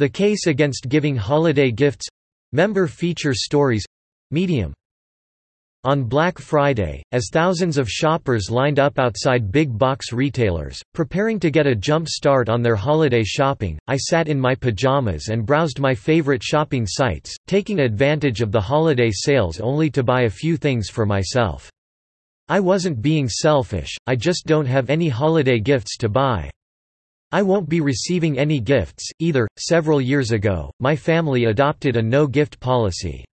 The Case Against Giving Holiday Gifts — Member Feature Stories — Medium. On Black Friday, as thousands of shoppers lined up outside big box retailers, preparing to get a jump start on their holiday shopping, I sat in my pajamas and browsed my favorite shopping sites, taking advantage of the holiday sales only to buy a few things for myself. I wasn't being selfish, I just don't have any holiday gifts to buy. I won't be receiving any gifts, either. Several years ago, my family adopted a no-gift policy.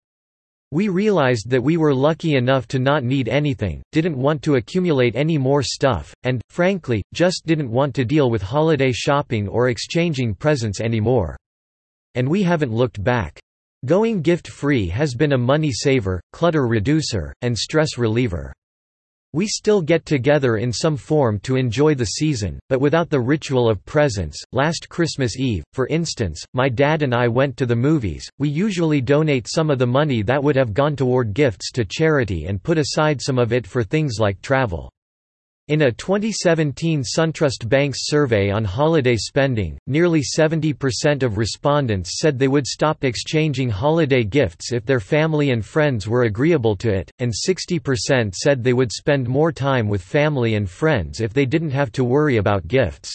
We realized that we were lucky enough to not need anything, didn't want to accumulate any more stuff, and, frankly, just didn't want to deal with holiday shopping or exchanging presents anymore. And we haven't looked back. Going gift-free has been a money saver, clutter reducer, and stress reliever. We still get together in some form to enjoy the season, but without the ritual of presents. Last Christmas Eve, for instance, my dad and I went to the movies. We usually donate some of the money that would have gone toward gifts to charity and put aside some of it for things like travel. In a 2017 SunTrust Bank's survey on holiday spending, nearly 70% of respondents said they would stop exchanging holiday gifts if their family and friends were agreeable to it, and 60% said they would spend more time with family and friends if they didn't have to worry about gifts.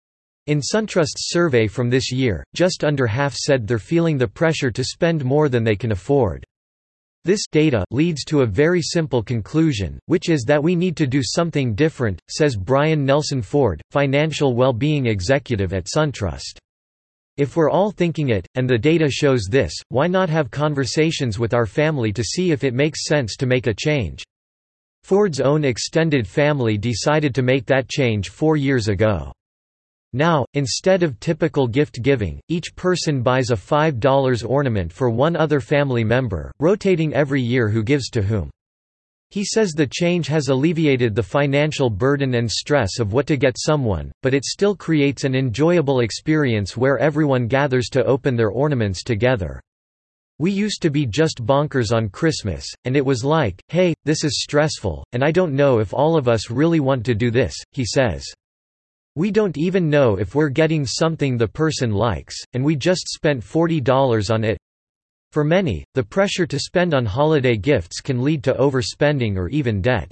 In SunTrust's survey from this year, just under half said they're feeling the pressure to spend more than they can afford. This data leads to a very simple conclusion, which is that we need to do something different, says Brian Nelson Ford, financial well-being executive at SunTrust. If we're all thinking it, and the data shows this, why not have conversations with our family to see if it makes sense to make a change? Ford's own extended family decided to make that change 4 years ago. Now, instead of typical gift giving, each person buys a $5 ornament for one other family member, rotating every year who gives to whom. He says the change has alleviated the financial burden and stress of what to get someone, but it still creates an enjoyable experience where everyone gathers to open their ornaments together. We used to be just bonkers on Christmas, and it was like, hey, this is stressful, and I don't know if all of us really want to do this, he says. We don't even know if we're getting something the person likes, and we just spent $40 on it. For many, the pressure to spend on holiday gifts can lead to overspending or even debt.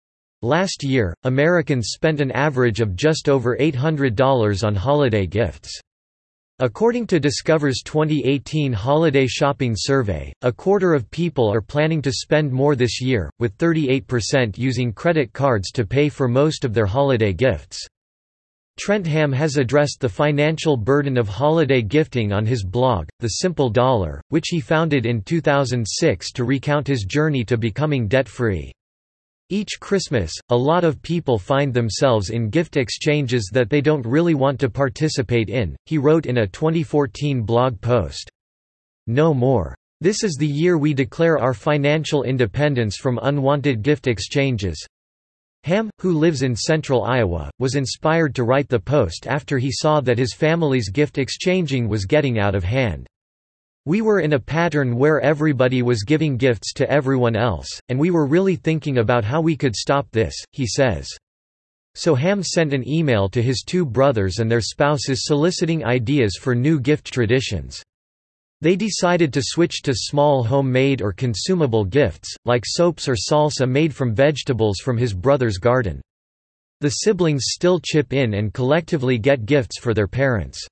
Last year, Americans spent an average of just over $800 on holiday gifts. According to Discover's 2018 Holiday Shopping Survey, a quarter of people are planning to spend more this year, with 38% using credit cards to pay for most of their holiday gifts. Trent Ham has addressed the financial burden of holiday gifting on his blog, The Simple Dollar, which he founded in 2006 to recount his journey to becoming debt-free. Each Christmas, a lot of people find themselves in gift exchanges that they don't really want to participate in, he wrote in a 2014 blog post. No more. This is the year we declare our financial independence from unwanted gift exchanges. Ham, who lives in central Iowa, was inspired to write the post after he saw that his family's gift exchanging was getting out of hand. We were in a pattern where everybody was giving gifts to everyone else, and we were really thinking about how we could stop this, he says. So Ham sent an email to his 2 brothers and their spouses soliciting ideas for new gift traditions. They decided to switch to small homemade or consumable gifts, like soaps or salsa made from vegetables from his brother's garden. The siblings still chip in and collectively get gifts for their parents.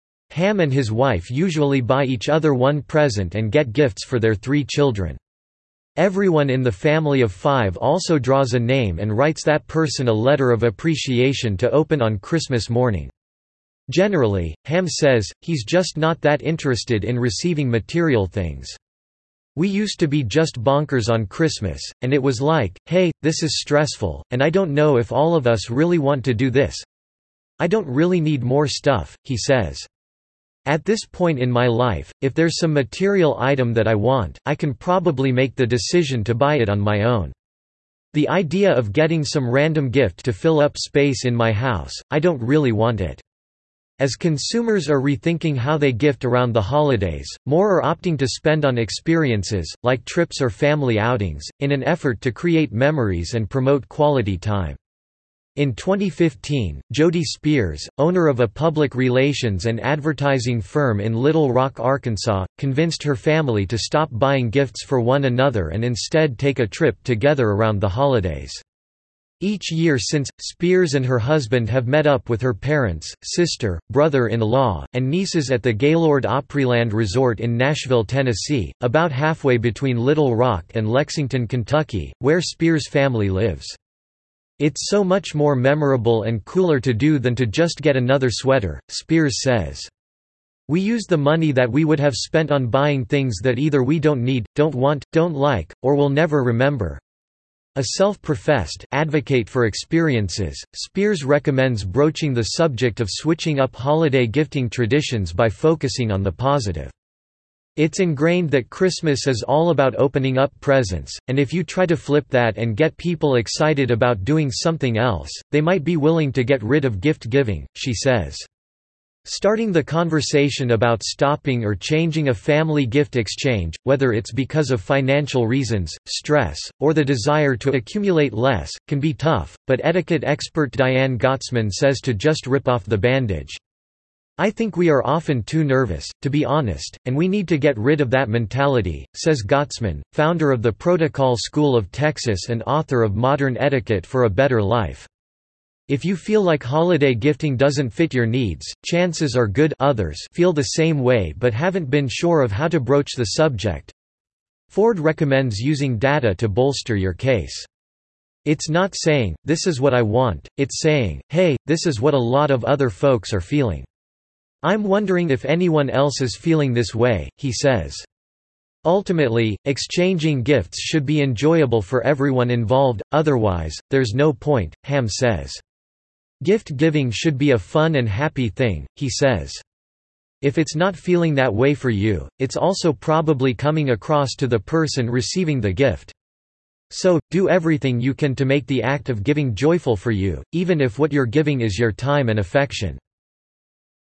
Ham and his wife usually buy each other one present and get gifts for their 3 children. Everyone in the family of 5 also draws a name and writes that person a letter of appreciation to open on Christmas morning. Generally, Ham says, he's just not that interested in receiving material things. We used to be just bonkers on Christmas, and it was like, hey, this is stressful, and I don't know if all of us really want to do this. I don't really need more stuff, he says. At this point in my life, if there's some material item that I want, I can probably make the decision to buy it on my own. The idea of getting some random gift to fill up space in my house, I don't really want it. As consumers are rethinking how they gift around the holidays, more are opting to spend on experiences, like trips or family outings, in an effort to create memories and promote quality time. In 2015, Jody Spears, owner of a public relations and advertising firm in Little Rock, Arkansas, convinced her family to stop buying gifts for one another and instead take a trip together around the holidays. Each year since, Spears and her husband have met up with her parents, sister, brother-in-law, and nieces at the Gaylord Opryland Resort in Nashville, Tennessee, about halfway between Little Rock and Lexington, Kentucky, where Spears' family lives. "It's so much more memorable and cooler to do than to just get another sweater," Spears says. "We used the money that we would have spent on buying things that either we don't need, don't want, don't like, or will never remember." A self-professed advocate for experiences, Spears recommends broaching the subject of switching up holiday gifting traditions by focusing on the positive. "It's ingrained that Christmas is all about opening up presents, and if you try to flip that and get people excited about doing something else, they might be willing to get rid of gift giving," she says. Starting the conversation about stopping or changing a family gift exchange, whether it's because of financial reasons, stress, or the desire to accumulate less, can be tough, but etiquette expert Diane Gottsman says to just rip off the bandage. "I think we are often too nervous, to be honest, and we need to get rid of that mentality," says Gottsman, founder of the Protocol School of Texas and author of Modern Etiquette for a Better Life. If you feel like holiday gifting doesn't fit your needs, chances are good others feel the same way but haven't been sure of how to broach the subject. Ford recommends using data to bolster your case. "It's not saying, 'This is what I want,' it's saying, 'Hey, this is what a lot of other folks are feeling. I'm wondering if anyone else is feeling this way," he says. Ultimately, exchanging gifts should be enjoyable for everyone involved, otherwise, there's no point, Ham says. Gift giving should be a fun and happy thing, he says. If it's not feeling that way for you, it's also probably coming across to the person receiving the gift. So, do everything you can to make the act of giving joyful for you, even if what you're giving is your time and affection.